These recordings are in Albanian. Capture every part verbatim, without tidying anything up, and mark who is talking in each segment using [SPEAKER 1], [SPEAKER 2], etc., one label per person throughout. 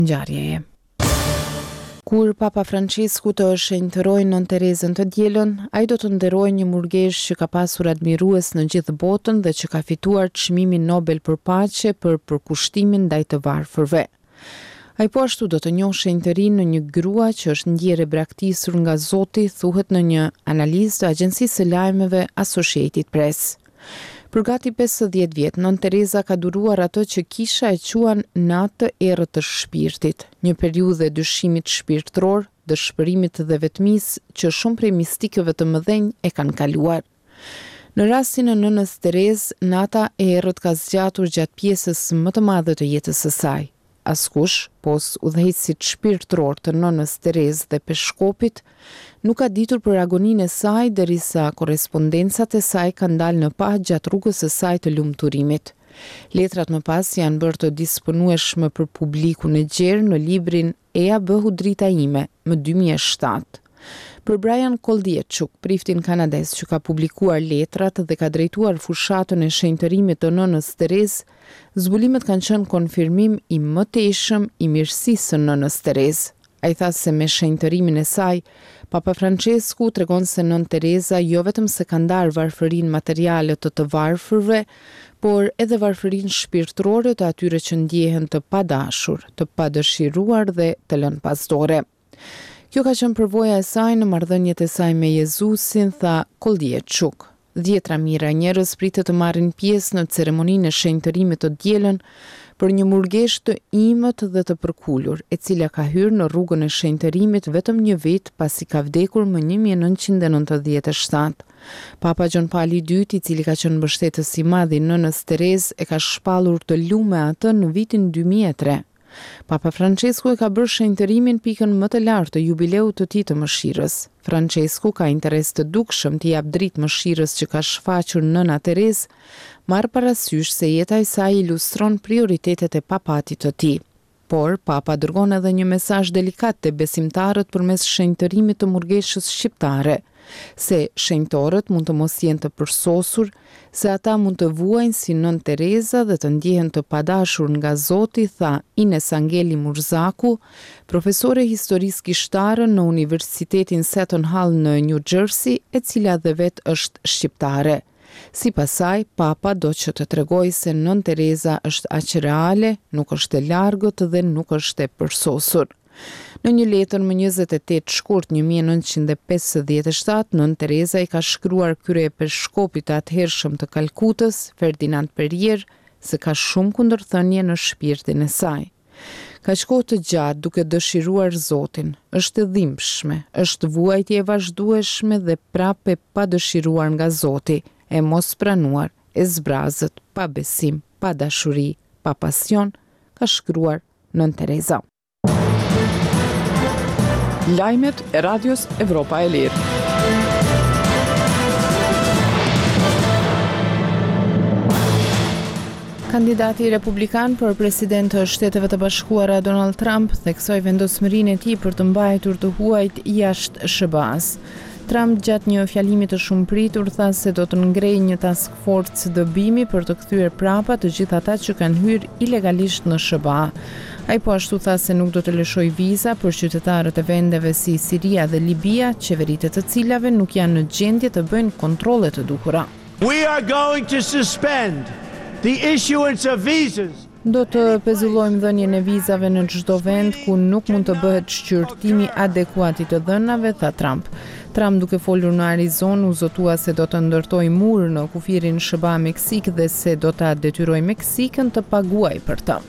[SPEAKER 1] ngjarjeje. Kur Papa Francisku të shenjtërojë Nën Terezën të dielën, ai do të nderojë një murgesh që ka pasur admirues në gjithë botën dhe që ka fituar çmimin Nobel për paqe për përkushtimin ndaj të varfërve. Ai po ashtu do të njohë shenjtërinë në një grua që është ndjerë e braktisur nga Zoti, thuhet në një analizë të agjencisë së lajmeve Associated Press. Për gati pesëdhjetë vjet, Nën Tereza ka duruar atë që kisha e quan natë errët të shpirtit, një periudhë e dyshimit shpirtëror, dëshpërimit dhe vetmisë që shumë prej mistikëve të mëdhenj e kanë kaluar. Në rastin e nënës Terezë, nata e errët ka zgjatur gjatë pjesës më të madhe të jetës së saj. Askush, pos udhëheqësit shpirtëror të nënës Terezë dhe Peshkopit, nuk ka ditur për agoninë e saj derisa korrespondencat e saj kanë dalë në pa gjatë rrugës së saj të lumturimit. Letrat më pas janë bërë të disponueshme për publikun e gjerë në librin Eja bëhu drita ime, më dy mijë e shtatë. Për Brian Koldieçuk, priftin kanadez që ka publikuar letrat dhe ka drejtuar fushatën e shenjtërimit të nënës Terezë, zbulimet kanë qenë konfirmim i mëtejshëm i mirësisë së nënës Terezë. Ai tha se me shenjtërimin e saj, Papa Francesku tregon se Nën Tereza jo vetëm se ka ndarë varfërinë materiale të të varfërve, por edhe varfërinë shpirtërore të atyre që ndjehen të padashur, të padëshiruar dhe të lënë pasdore. Kjo ka qenë përvoja e saj në marrëdhëniet e saj me Jezusin, tha Koldieçuk. Dhjetra mijëra njerëz pritet të marrin pjesë në ceremoninë e shenjtërimit të dielën për një murgesh të imët dhe të përkulur, e cila ka hyrë në rrugën e shenjtërimit vetëm një vit pasi ka vdekur më një mijë e nëntëqind e nëntëdhjetë e shtatë. Papa Gjon Pali i dytë, i cili ka qenë mbështetës i madh i nënës Terezë, e ka shpallur të lume atë në vitin dy mijë e tre. Papa Francesku e ka bërë shenjtërimin pikën më të lartë të jubileut të tij të mëshirës. Francesku ka interes të dukshëm t'i jap dritë mëshirës që ka shfaqur nëna Terezë, marrë parasysh se jeta e saj ilustron prioritetet e papatit të tij. Por Papa dërgon edhe një mesazh delikat te besimtarët përmes shenjtërimit të murgeshës shqiptare, se shenjtorët mund të mos jenë të përsosur, se ata mund të vuajnë si Nën Tereza dhe të ndjehen të padashur nga Zoti, tha Ines Angeli Murzaku, profesore historisë kishtare në Universitetin Seton Hall në New Jersey, e cila dhe vetë është shqiptare. Sipas saj, Papa do që të tregojë se Nën Tereza është aq reale, nuk është e largët dhe nuk është e përsosur. Në një letër më njëzet e tetë shkurt një mijë e nëntëqind e pesëdhjetë e shtatë, Nën Tereza i ka shkruar krye Peshkopit të atëhershëm të Kalkutës, Ferdinand Perier, se ka shumë kundërthënie në shpirtin e saj. Ka kohë të gjatë duke dëshiruar Zotin, është e dhimbshme, është vuajtje e vazhdueshme dhe prapë pa dëshiruar nga Zoti, e mos pranuar, e zbrazët, pa besim, pa dashuri, pa pasion, ka shkruar Nën Tereza.
[SPEAKER 2] Lajmet e Radios Evropa e Lirë.
[SPEAKER 1] Kandidati republikan për president të Shteteve të Bashkuara Donald Trump theksoi vendosmërinë e tij për të mbajtur të huajt jashtë S B A-s. Trump gjatë një fjalimi të shumëpritur tha se do të ngrejë një task force dëbimi për të kthyer prapa të gjithë ata që kanë hyrë ilegalisht në S B A. Ai po ashtu tha se nuk do të lëshoj viza për qytetarët e vendeve si Siria dhe Libia, qeveritë të cilave nuk janë në gjendje të bëjnë kontrolle të duhura.
[SPEAKER 3] We are going to suspend the issuance of visas.
[SPEAKER 1] Do të pezullojmë dhënien e vizave në çdo vend ku nuk mund të bëhet shqyrtimi adekuat i të dhënave, tha Trump. Trump, duke folur në Arizonë, u zotua se do të ndërtojë mur në kufirin S B A Meksik dhe se do ta detyrojë Meksikën të paguajë për të.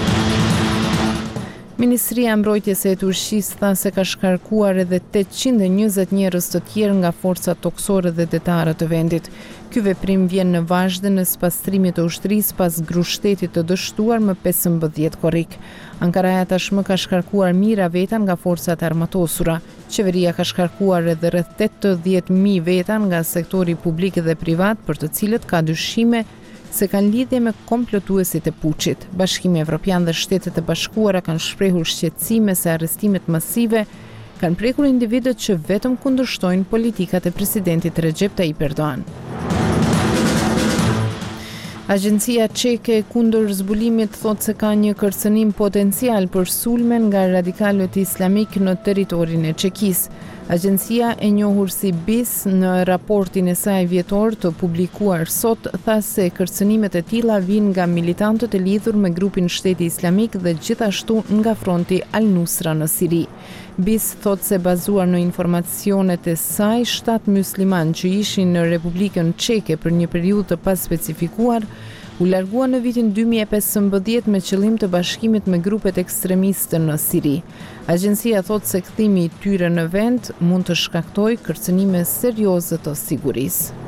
[SPEAKER 1] Ministria e Mbrojtjes së Turqisë tha se ka shkarkuar edhe tetëqind e njëzet njerëz të tjerë nga forcat toksore dhe detare të vendit. Ky veprim vjen në vazhdim në pastrimit të ushtrisë pas grushtetit të dështuar më pesëmbëdhjetë korrik. Ankaraja tashmë ka shkarkuar mijëra veta nga forcat armatosura. Qeveria ka shkarkuar edhe rreth tetëdhjetë mijë veta nga sektori publik dhe privat, për të cilët ka dyshime se kanë lidhje me komplotuesit e puçit. Bashkimi Evropian dhe Shtetet e Bashkuara kanë shprehur shqetësime se arrestimet masive kanë prekur individët që vetëm kundërshtojnë politikat e presidentit Recep Tayyip Erdogan. Agjencia çeke kundër zbulimit thot se ka një kërcënim potencial për sulme nga radikalët islamik në territorin e Çekisë. Agjencia e njohur si B I S në raportin e saj vjetor të publikuar sot tha se kërcënimet e tilla vijnë nga militantët e lidhur me grupin Shteti Islamik dhe gjithashtu nga fronti Al-Nusra në Siri. B I S thot se bazuar në informacionet e saj, shtatë musliman që ishin në Republikën Çeke për një periudhë të paspecifikuar u largua në vitin dy mijë e pesëmbëdhjetë me qëllim të bashkimit me grupet ekstremiste në Siri. Agjencia thot se kthimi i tyre në vend mund të shkaktojë kërcënime serioze të sigurisë.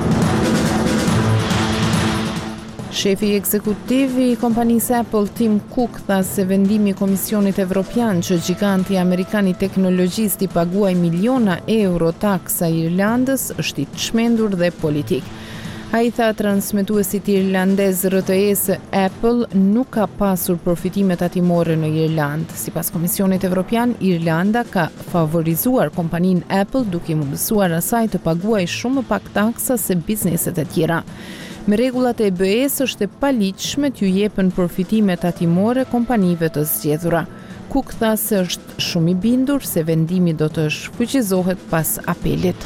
[SPEAKER 1] Shefi ekzekutiv i kompanisë Apple, Tim Cook, tha se vendimi i Komisionit Evropian që giganti amerikan i teknologjisë t'i paguajë miliona euro taksa Irlandës është i çmendur dhe politik. Ai tha transmetuesit irlandez R T E se Apple nuk ka pasur përfitime tatimore në Irlandë. Sipas Komisionit Evropian, Irlanda ka favorizuar kompaninë Apple duke i mundësuar asaj të paguajë shumë më pak taksa se bizneset e tjera. Me rregullat e B E-s është e paligjshme t'ju jepen përfitime tatimore kompanive të zgjedhura. Cook tha se është shumë i bindur se vendimi do të shfuqizohet pas apelit.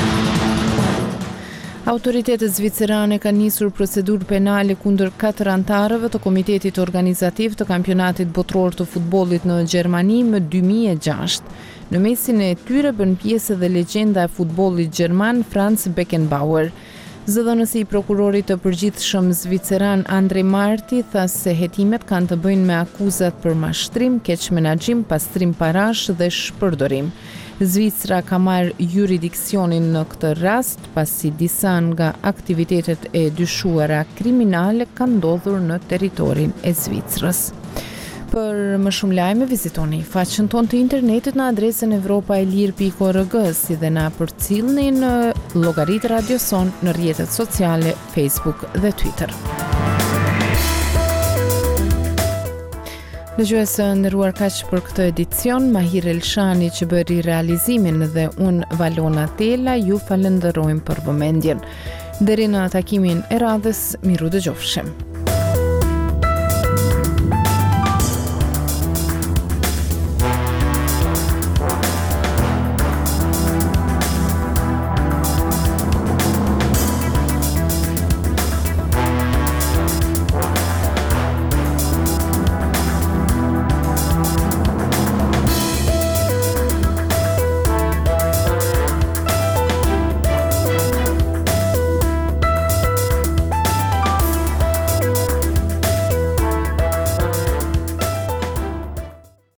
[SPEAKER 1] Autoritetet zvicerane kanë nisur procedurë penale kundër katër antarëve të Komitetit Organizativ të Kampionatit Botror të Futbollit në Gjermani më dy mijë e gjashtë. Në mesin e tyre bën pjesë edhe legjenda e futbollit gjerman Franz Beckenbauer. Zëdhënësi i prokurorit të përgjithshëm zviceran Andrej Marti tha se hetimet kanë të bëjnë me akuzat për mashtrim, keq menaxhim, pastrim parash dhe shpërdorim. Zvicra ka marrë juridiksionin në këtë rast pasi disa nga aktivitetet e dyshuara kriminale kanë ndodhur në territorin e Zvicrës. Për më shumë lajme vizitoni faqen tonë të internetit në adresën evropaelir pikë org, si dhe na përcillni në llogaritë Radio Son në rrjetet sociale Facebook dhe Twitter. Dëgjuesë nderuar, kaq për këtë edicion. Mahir Elshani që bëri realizimin dhe unë Valona Tela ju falenderojmë për vëmendjen. Deri në takimin e radhës, miru dëgjofshim.